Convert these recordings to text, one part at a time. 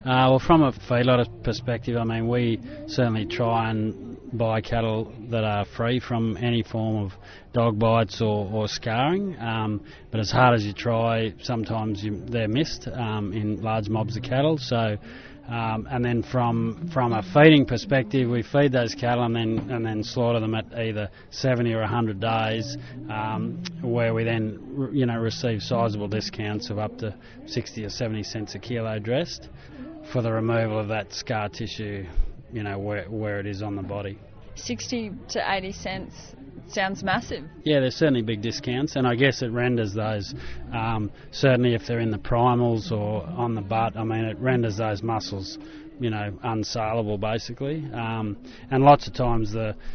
Well, from a feedlot perspective, I mean, we certainly try and buy cattle that are free from any form of dog bites or scarring. But as hard as you try, sometimes they're missed in large mobs of cattle. So, and then from a feeding perspective, we feed those cattle and then slaughter them at either 70 or 100 days, where we then receive sizable discounts of up to 60 or 70 cents a kilo dressed, for the removal of that scar tissue, where it is on the body. 60 to 80 cents sounds massive. Yeah, there's certainly big discounts, and I guess it renders those, certainly if they're in the primals or on the butt, I mean, it renders those muscles, unsaleable basically. And lots of times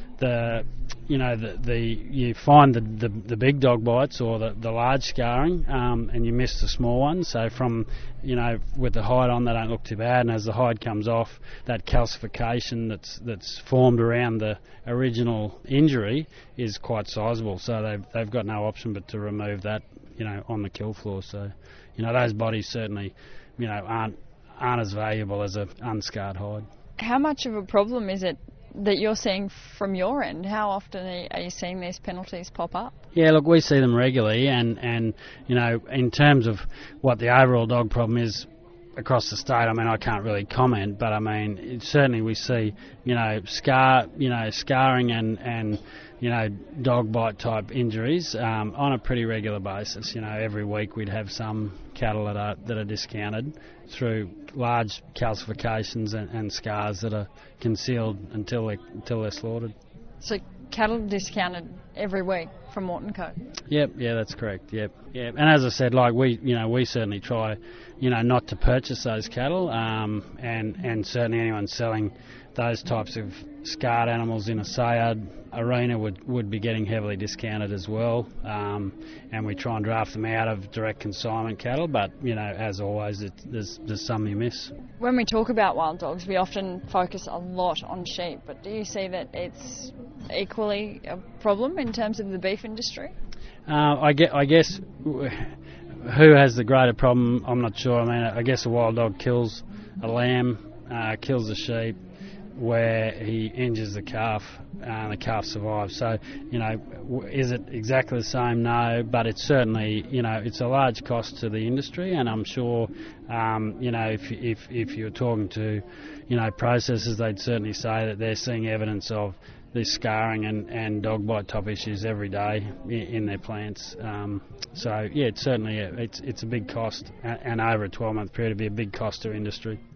you find the big dog bites or the large scarring, and you miss the small ones. So with the hide on, they don't look too bad, and as the hide comes off, that calcification that's formed around the original injury is quite sizable. So they've got no option but to remove that, on the kill floor. So, those bodies certainly, aren't as valuable as an unscarred hide. How much of a problem is it that you're seeing from your end? How often are you seeing these penalties pop up? Yeah, look, we see them regularly, and in terms of what the overall dog problem is across the state, I mean, I can't really comment, but I mean, certainly we see, scarring and dog bite type injuries on a pretty regular basis. Every week we'd have some cattle that are discounted through large calcifications and scars that are concealed until they're slaughtered. So cattle discounted every week from Morton Co. Yep, yeah, that's correct. Yep. And as I said, like we certainly try, not to purchase those cattle, and certainly anyone selling those types of scarred animals in a sale arena would be getting heavily discounted as well, and we try and draft them out of direct consignment cattle, but as always, there's some you miss. When we talk about wild dogs, we often focus a lot on sheep, but do you see that it's equally a problem in terms of the beef industry? I guess who has the greater problem, I'm not sure. I mean, I guess a wild dog kills a lamb, kills a sheep, where he injures the calf and the calf survives. So, is it exactly the same? No, but it's certainly, it's a large cost to the industry, and I'm sure, if you're talking to, processors, they'd certainly say that they're seeing evidence of this scarring and dog bite type issues every day in their plants. So, yeah, it's certainly it's a big cost, and over a 12-month period, it'd be a big cost to industry.